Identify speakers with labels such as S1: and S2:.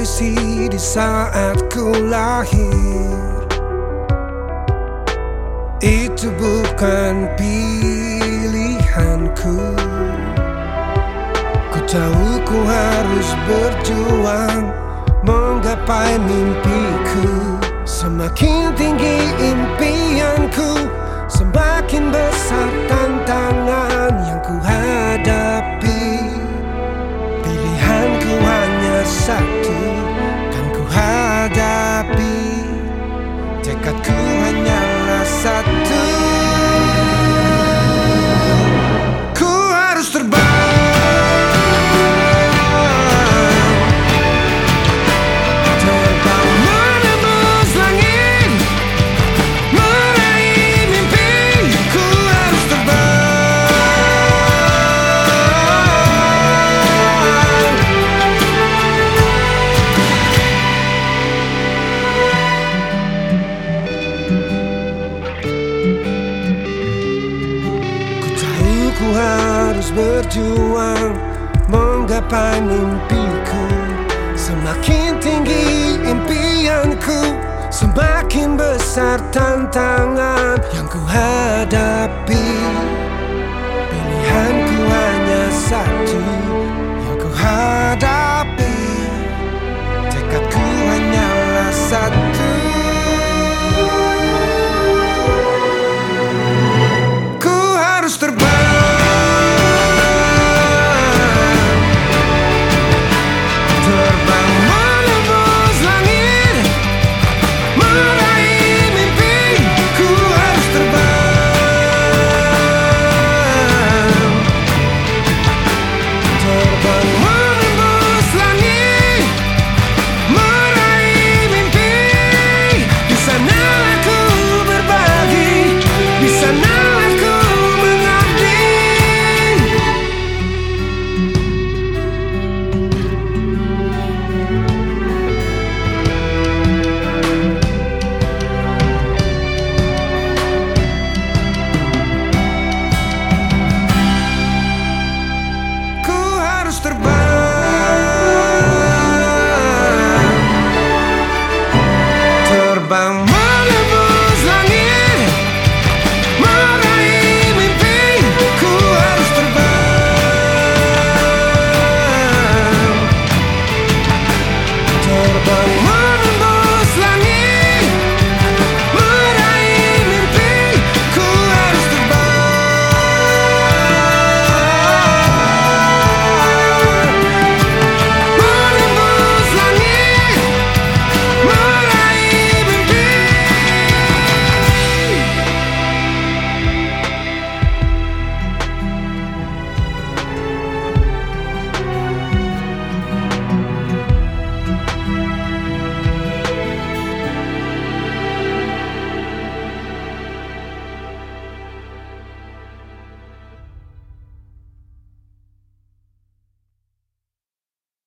S1: kondisi di saat ku lahir. Itu bukan pilihanku. Ku tahu ku harus berjuang menggapai mimpiku. Semakin tinggi impianku, semakin besar tantangan yang ku hadapi. Pilihanku hanya satu, kan ku hadapi. Tekadku hanyalah satu. Ku harus terbang, ku harus berjuang menggapai mimpiku. Semakin tinggi impianku, semakin besar tantangan yang ku hadapi. Pilihanku hanya satu, yang ku hadapi. Tekadku hanyalah satu. Ku harus terbang, terbang menembus langit, meraih mimpi. Ku harus terbang, terbang.